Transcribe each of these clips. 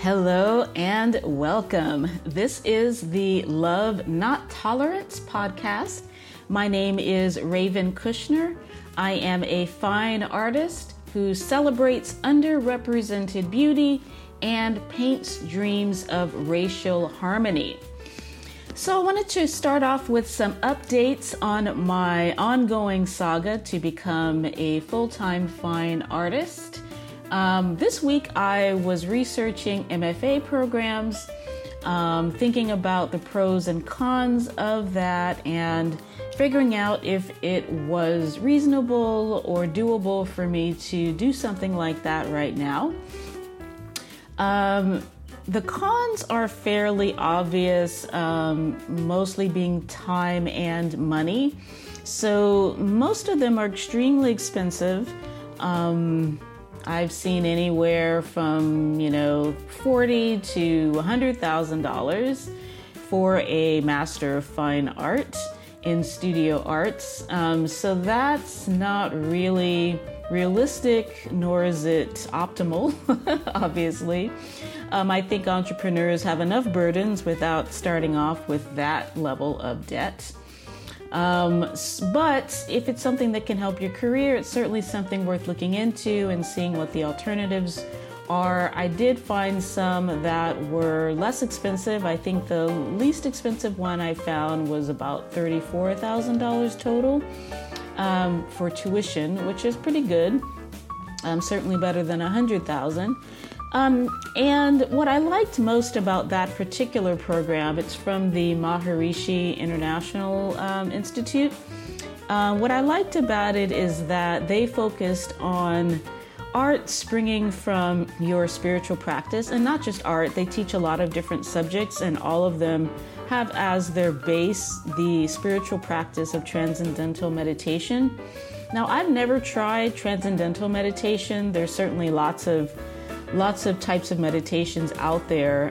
Hello and welcome. This is the Love Not Tolerance podcast. My name is Raven Kushner. I am a fine artist who celebrates underrepresented beauty and paints dreams of racial harmony. So I wanted to start off with some updates on my ongoing saga to become a full-time fine artist. This week I was researching MFA programs, thinking about the pros and cons of that and figuring out if it was reasonable or doable for me to do something like that right now. The cons are fairly obvious, mostly being time and money. So most of them are extremely expensive. I've seen anywhere from, $40,000 to $100,000 for a Master of Fine Art in studio arts. So that's not really realistic, nor is it optimal, obviously. I think entrepreneurs have enough burdens without starting off with that level of debt. But if it's something that can help your career, it's certainly something worth looking into and seeing what the alternatives are. I did find some that were less expensive. I think the least expensive one I found was about $34,000 total for tuition, which is pretty good. Certainly better than $100,000. And what I liked most about that particular program, it's from the Maharishi International Institute. What I liked about it is that they focused on art springing from your spiritual practice, and not just art. They teach a lot of different subjects, and all of them have as their base the spiritual practice of transcendental meditation. Now, I've never tried transcendental meditation. There's certainly lots of types of meditations out there,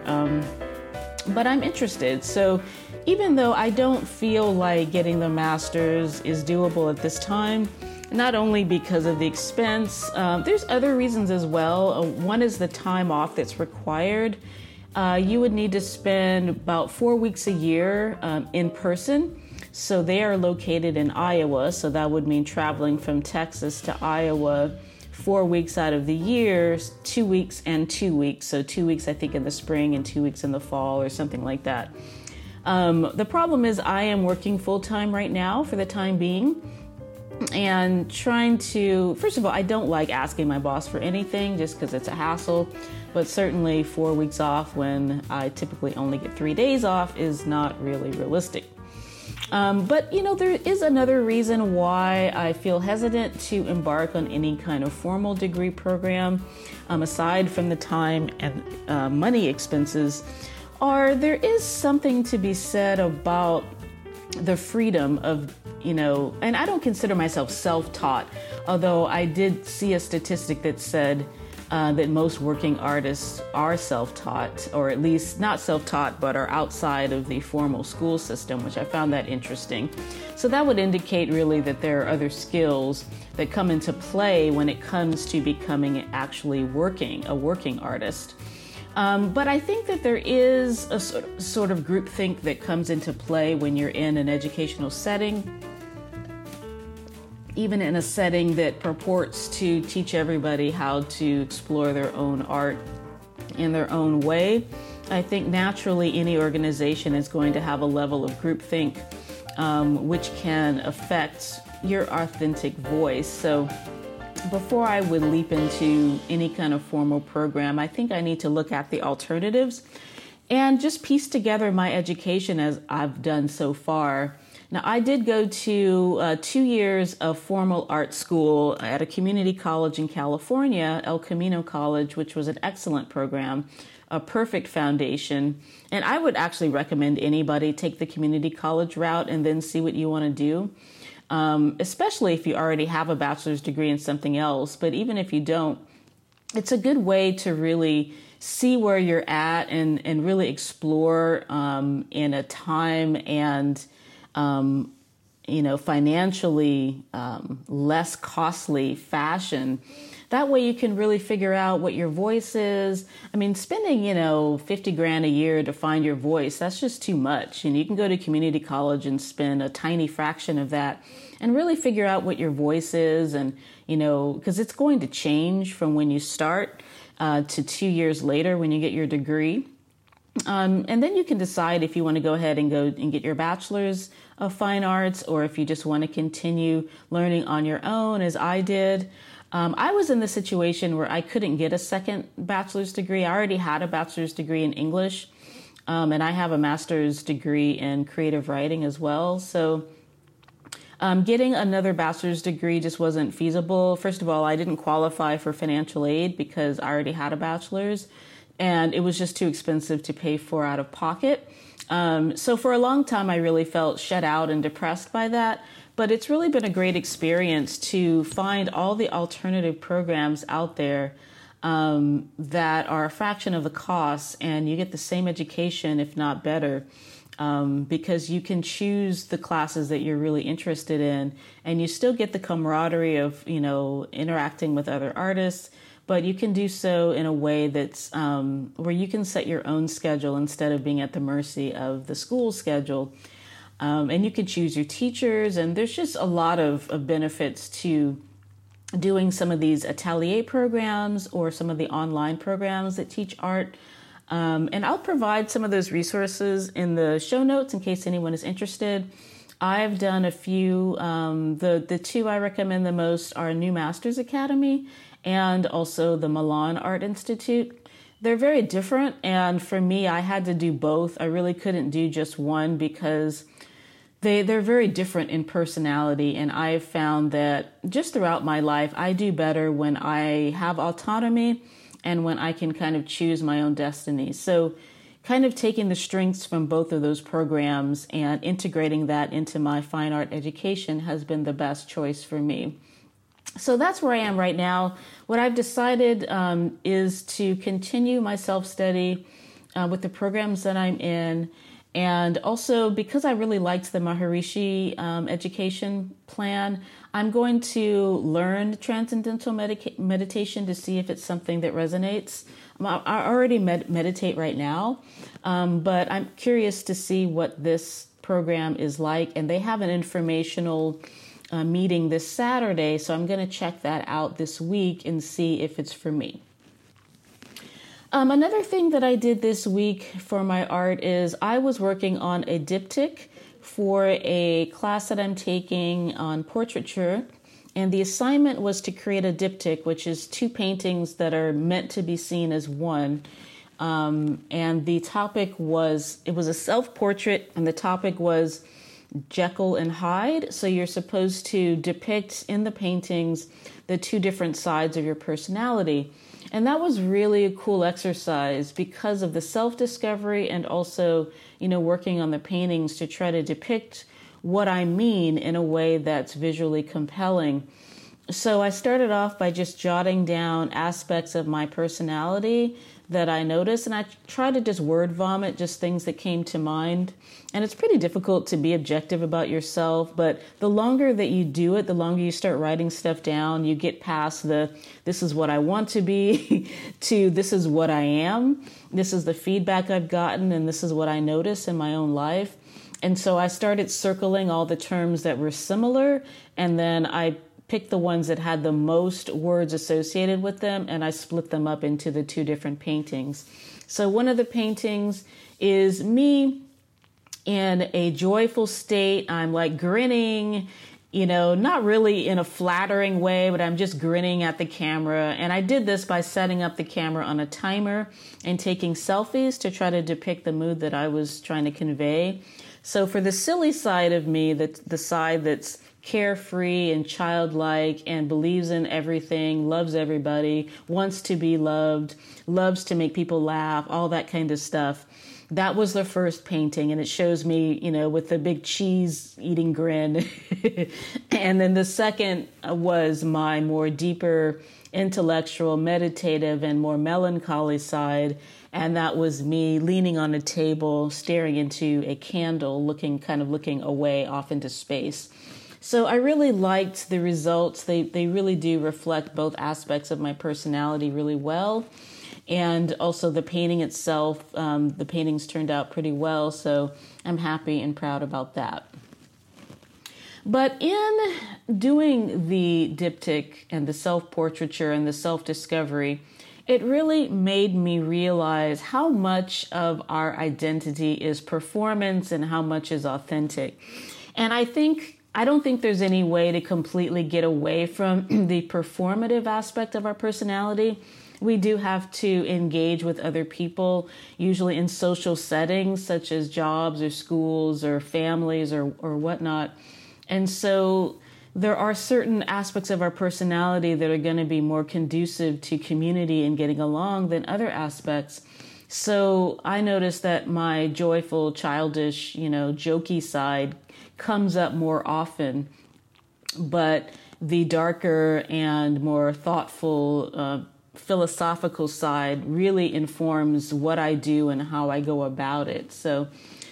but I'm interested. So even though I don't feel like getting the master's is doable at this time, not only because of the expense, there's other reasons as well. One is the time off that's required. You would need to spend about 4 weeks a year in person. So they are located in Iowa, so that would mean traveling from Texas to Iowa 4 weeks out of the year, 2 weeks and 2 weeks. So 2 weeks, I think, in the spring and 2 weeks in the fall or something like that. The problem is I am working full-time right now for the time being and trying to, first of all, I don't like asking my boss for anything just because it's a hassle, but certainly 4 weeks off when I typically only get 3 days off is not really realistic. But there is another reason why I feel hesitant to embark on any kind of formal degree program, aside from the time and money expenses, there is something to be said about the freedom of, and I don't consider myself self-taught, although I did see a statistic that said that most working artists are self-taught, or at least not self-taught, but are outside of the formal school system, which I found that interesting. So that would indicate really that there are other skills that come into play when it comes to becoming actually a working artist. But I think that there is a sort of groupthink that comes into play when you're in an educational setting, even in a setting that purports to teach everybody how to explore their own art in their own way. I think naturally any organization is going to have a level of groupthink, which can affect your authentic voice. So before I would leap into any kind of formal program, I think I need to look at the alternatives and just piece together my education as I've done so far. Now, I did go to 2 years of formal art school at a community college in California, El Camino College, which was an excellent program, a perfect foundation. And I would actually recommend anybody take the community college route and then see what you want to do, especially if you already have a bachelor's degree in something else. But even if you don't, it's a good way to really see where you're at and really explore in a time and financially less costly fashion That way you can really figure out what your voice is. I mean, spending, 50 grand a year to find your voice, that's just too much. And you can go to community college and spend a tiny fraction of that and really figure out what your voice is. And, because it's going to change from when you start to 2 years later when you get your degree. And then you can decide if you want to go ahead and go and get your bachelor's of fine arts, or if you just want to continue learning on your own, as I did. I was in the situation where I couldn't get a second bachelor's degree. I already had a bachelor's degree in English, and I have a master's degree in creative writing as well. So getting another bachelor's degree just wasn't feasible. First of all, I didn't qualify for financial aid because I already had a bachelor's, and it was just too expensive to pay for out of pocket. So for a long time, I really felt shut out and depressed by that. But it's really been a great experience to find all the alternative programs out there that are a fraction of the cost, and you get the same education, if not better, because you can choose the classes that you're really interested in, and you still get the camaraderie of, interacting with other artists, but you can do so in a way that's where you can set your own schedule instead of being at the mercy of the school schedule. And you can choose your teachers, and there's just a lot of benefits to doing some of these atelier programs or some of the online programs that teach art. And I'll provide some of those resources in the show notes in case anyone is interested. I've done a few. The two I recommend the most are New Masters Academy and also the Milan Art Institute. They're very different, and for me, I had to do both. I really couldn't do just one because they're very different in personality, and I've found that just throughout my life, I do better when I have autonomy and when I can kind of choose my own destiny. So kind of taking the strengths from both of those programs and integrating that into my fine art education has been the best choice for me. So that's where I am right now. What I've decided is to continue my self-study with the programs that I'm in. And also, because I really liked the Maharishi education plan, I'm going to learn Transcendental Meditation to see if it's something that resonates. I already meditate right now, but I'm curious to see what this program is like. And they have an informational meeting this Saturday, so I'm going to check that out this week and see if it's for me. Another thing that I did this week for my art is I was working on a diptych for a class that I'm taking on portraiture, and the assignment was to create a diptych, which is two paintings that are meant to be seen as one. And the topic was, it was a self-portrait, and the topic was Jekyll and Hyde. So you're supposed to depict in the paintings the two different sides of your personality. And that was really a cool exercise because of the self-discovery and also, working on the paintings to try to depict what I mean in a way that's visually compelling. So I started off by just jotting down aspects of my personality that I noticed, and I tried to just word vomit just things that came to mind. And it's pretty difficult to be objective about yourself, but the longer that you do it, the longer you start writing stuff down, you get past this is what I want to be to this is what I am. This is the feedback I've gotten, and this is what I notice in my own life. And so I started circling all the terms that were similar, and then I picked the ones that had the most words associated with them, and I split them up into the two different paintings. So one of the paintings is me in a joyful state. I'm like grinning, not really in a flattering way, but I'm just grinning at the camera. And I did this by setting up the camera on a timer and taking selfies to try to depict the mood that I was trying to convey. So for the silly side of me, the side that's carefree and childlike and believes in everything, loves everybody, wants to be loved, loves to make people laugh, all that kind of stuff. That was the first painting, and it shows me, with the big cheese eating grin. And then the second was my more deeper intellectual, meditative, and more melancholy side. And that was me leaning on a table, staring into a candle, looking away off into space. So I really liked the results. They really do reflect both aspects of my personality really well. And also the painting itself, the paintings turned out pretty well. So I'm happy and proud about that. But in doing the diptych and the self-portraiture and the self-discovery, it really made me realize how much of our identity is performance and how much is authentic. And I don't think there's any way to completely get away from the performative aspect of our personality. We do have to engage with other people, usually in social settings such as jobs or schools or families or whatnot. And so there are certain aspects of our personality that are going to be more conducive to community and getting along than other aspects. So I noticed that my joyful, childish, jokey side comes up more often, but the darker and more thoughtful, philosophical side really informs what I do and how I go about it. So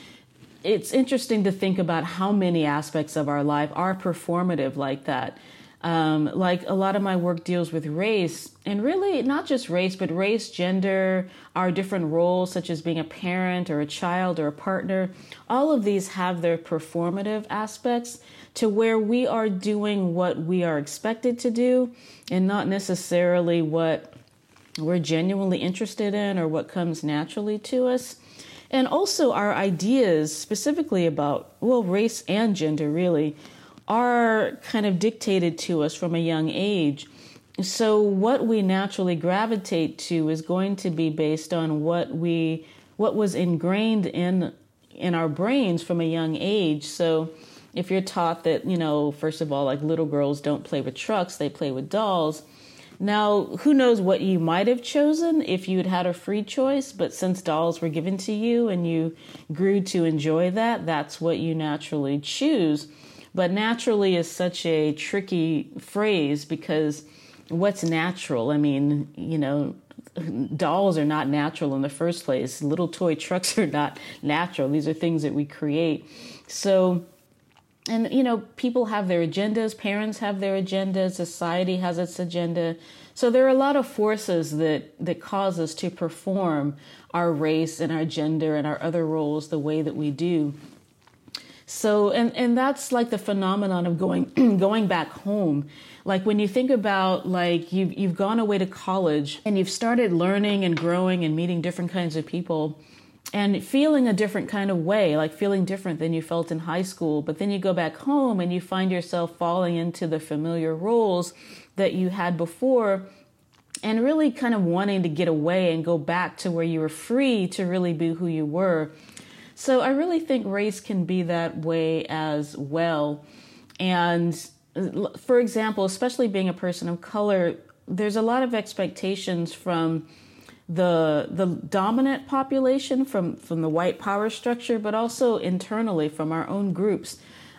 it's interesting to think about how many aspects of our life are performative like that. Like a lot of my work deals with race, and really not just race, but race, gender, our different roles, such as being a parent or a child or a partner. All of these have their performative aspects to where we are doing what we are expected to do and not necessarily what we're genuinely interested in or what comes naturally to us. And also our ideas specifically about, race and gender really, are kind of dictated to us from a young age. So what we naturally gravitate to is going to be based on what was ingrained in our brains from a young age. So if you're taught that, first of all, like little girls don't play with trucks, they play with dolls. Now, who knows what you might have chosen if you had had a free choice, but since dolls were given to you and you grew to enjoy that, that's what you naturally choose. But naturally is such a tricky phrase because what's natural? I mean, dolls are not natural in the first place. Little toy trucks are not natural. These are things that we create. So, and, people have their agendas, parents have their agendas, society has its agenda. So there are a lot of forces that cause us to perform our race and our gender and our other roles the way that we do. So, and that's like the phenomenon of going back home. Like when you think about like you've gone away to college and you've started learning and growing and meeting different kinds of people and feeling a different kind of way, like feeling different than you felt in high school. But then you go back home and you find yourself falling into the familiar roles that you had before and really kind of wanting to get away and go back to where you were free to really be who you were. So I really think race can be that way as well. And for example, especially being a person of color, there's a lot of expectations from the dominant population, from the white power structure, but also internally from our own groups.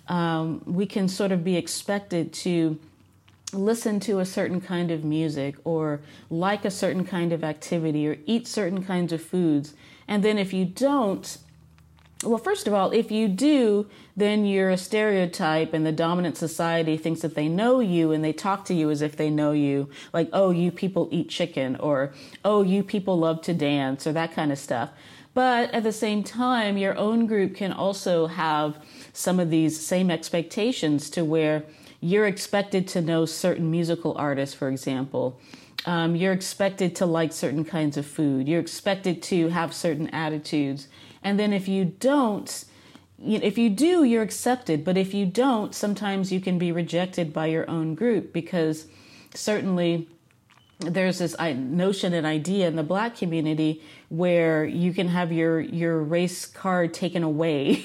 We can sort of be expected to listen to a certain kind of music or like a certain kind of activity or eat certain kinds of foods. And then if you don't, well, first of all, if you do, then you're a stereotype and the dominant society thinks that they know you and they talk to you as if they know you. Like, oh, you people eat chicken, or, oh, you people love to dance, or that kind of stuff. But at the same time, your own group can also have some of these same expectations to where you're expected to know certain musical artists, for example. You're expected to like certain kinds of food. You're expected to have certain attitudes. And then if you don't, if you do, you're accepted. But if you don't, sometimes you can be rejected by your own group because certainly there's this notion and idea in the Black community where you can have your race card taken away,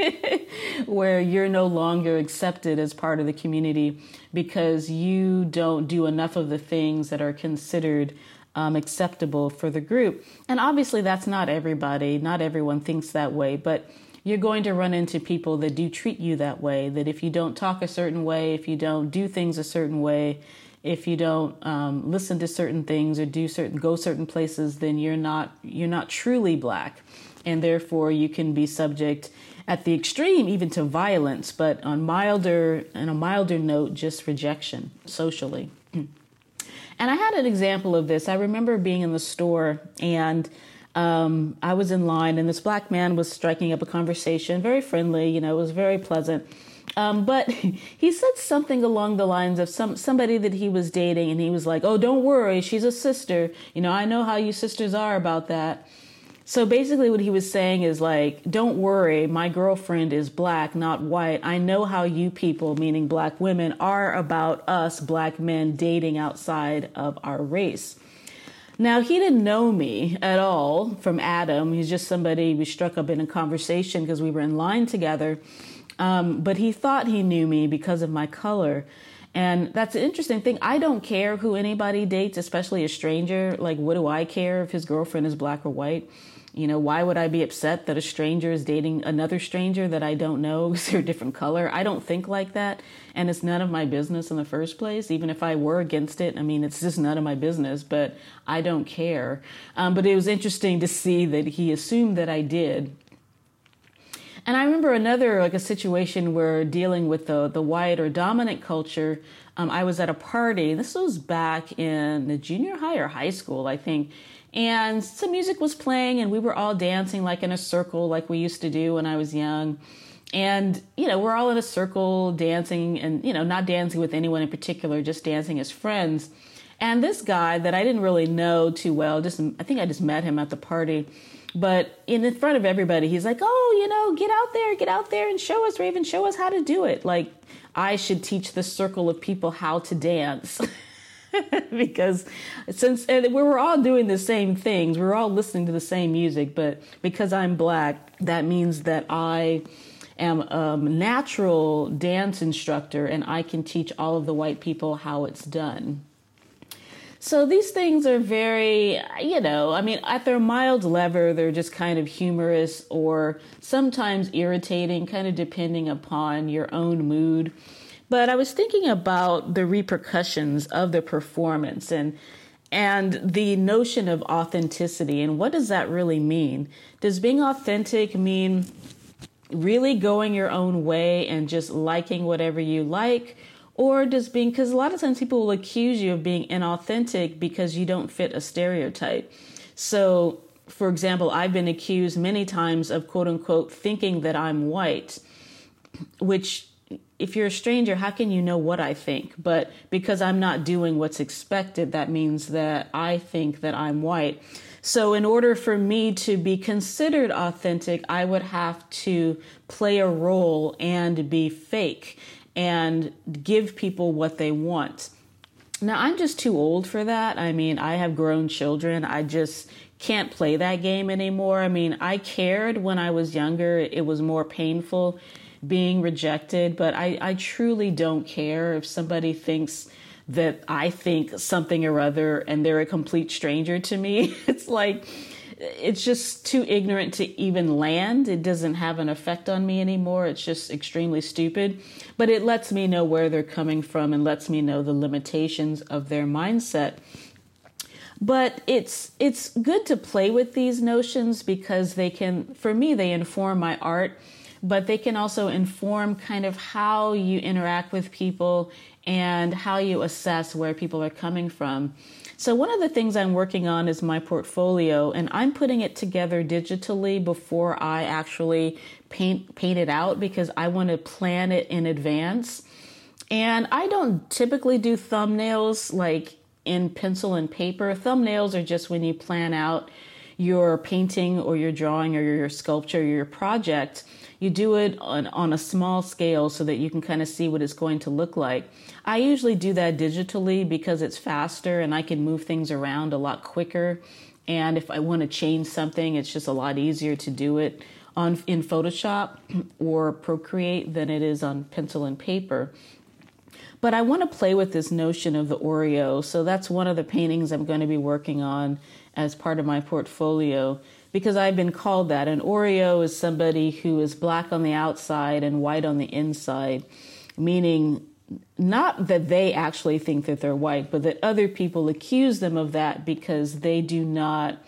where you're no longer accepted as part of the community because you don't do enough of the things that are considered acceptable for the group. And obviously that's not everybody. Not everyone thinks that way, but you're going to run into people that do treat you that way, that if you don't talk a certain way, if you don't do things a certain way, if you don't listen to certain things or go certain places, then you're not truly Black. and therefore you can be subject at the extreme even to violence, but on a milder note, just rejection socially. And I had an example of this. I remember being in the store, and I was in line, and this black man was striking up a conversation, very friendly, it was very pleasant. But he said something along the lines of somebody that he was dating, and he was like, "Oh, don't worry, she's a sister. I know how you sisters are about that." So basically what he was saying is like, "Don't worry, my girlfriend is black, not white. I know how you people," meaning black women, "are about us black men dating outside of our race." Now, he didn't know me at all from Adam. He's just somebody we struck up in a conversation because we were in line together. But he thought he knew me because of my color. And that's an interesting thing. I don't care who anybody dates, especially a stranger. Like, what do I care if his girlfriend is black or white? Why would I be upset that a stranger is dating another stranger that I don't know because they're a different color? I don't think like that. And it's none of my business in the first place. Even if I were against it, it's just none of my business, but I don't care. But it was interesting to see that he assumed that I did. And I remember a situation where dealing with the white or dominant culture, I was at a party. This was back in the junior high or high school, I think. And some music was playing, and we were all dancing like in a circle like we used to do when I was young. And, we're all in a circle dancing and, not dancing with anyone in particular, just dancing as friends. And this guy that I didn't really know too well, I think I just met him at the party. But in front of everybody, he's like, "Oh, get out there and show us, Raven, show us how to do it." Like I should teach this circle of people how to dance. Because we were all doing the same things, we were all listening to the same music, but because I'm black, that means that I am a natural dance instructor and I can teach all of the white people how it's done. So these things are very, at their mild level, they're just kind of humorous or sometimes irritating, kind of depending upon your own mood. But I was thinking about the repercussions of the performance and the notion of authenticity. And what does that really mean? Does being authentic mean really going your own way and just liking whatever you like? Or because a lot of times people will accuse you of being inauthentic because you don't fit a stereotype. So, for example, I've been accused many times of quote unquote thinking that I'm white, which if you're a stranger, how can you know what I think? But because I'm not doing what's expected, that means that I think that I'm white. So in order for me to be considered authentic, I would have to play a role and be fake and give people what they want. Now, I'm just too old for that. I have grown children. I just can't play that game anymore. I cared when I was younger. It was more painful being rejected, but I truly don't care if somebody thinks that I think something or other and they're a complete stranger to me. It's just too ignorant to even land. It doesn't have an effect on me anymore. It's just extremely stupid, but it lets me know where they're coming from and lets me know the limitations of their mindset. But it's good to play with these notions because they inform my art, but they can also inform kind of how you interact with people and how you assess where people are coming from. So one of the things I'm working on is my portfolio, and I'm putting it together digitally before I actually paint it out because I want to plan it in advance. And I don't typically do thumbnails like in pencil and paper. Thumbnails are just when you plan out your painting or your drawing or your sculpture or your project. You do it on a small scale so that you can kind of see what it's going to look like. I usually do that digitally because it's faster and I can move things around a lot quicker. And if I want to change something, it's just a lot easier to do it in Photoshop or Procreate than it is on pencil and paper. But I want to play with this notion of the Oreo. So that's one of the paintings I'm going to be working on as part of my portfolio, because I've been called that. An Oreo is somebody who is black on the outside and white on the inside, meaning not that they actually think that they're white, but that other people accuse them of that because they do not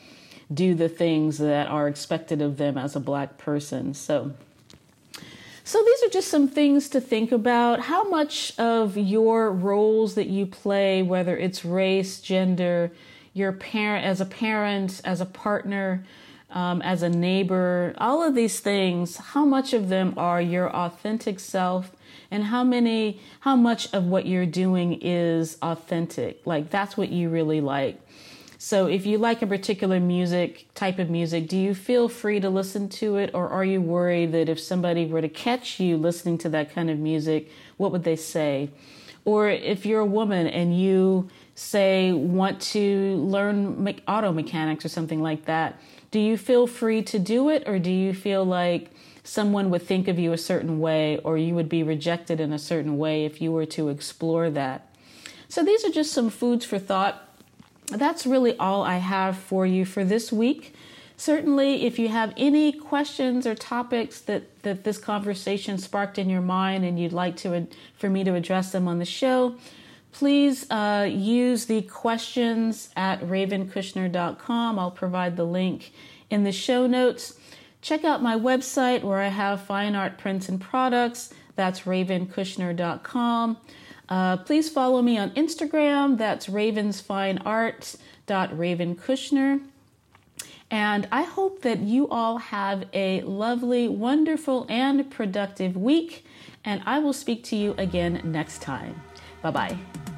do the things that are expected of them as a Black person. So these are just some things to think about. How much of your roles that you play, whether it's race, gender, your parent, as a partner, as a neighbor, all of these things, how much of them are your authentic self, and how much of what you're doing is authentic? Like, that's what you really like. So if you like a particular type of music, do you feel free to listen to it? Or are you worried that if somebody were to catch you listening to that kind of music, what would they say? Or if you're a woman and you say want to learn auto mechanics or something like that, do you feel free to do it? Or do you feel like someone would think of you a certain way, or you would be rejected in a certain way if you were to explore that? So these are just some foods for thought. That's really all I have for you for this week. Certainly, if you have any questions or topics that this conversation sparked in your mind and you'd like for me to address them on the show, please use the questions at ravenkushner.com. I'll provide the link in the show notes. Check out my website where I have fine art prints and products. That's ravenkushner.com. Please follow me on Instagram. That's ravensfineart.ravenkushner. And I hope that you all have a lovely, wonderful, and productive week. And I will speak to you again next time. Bye-bye.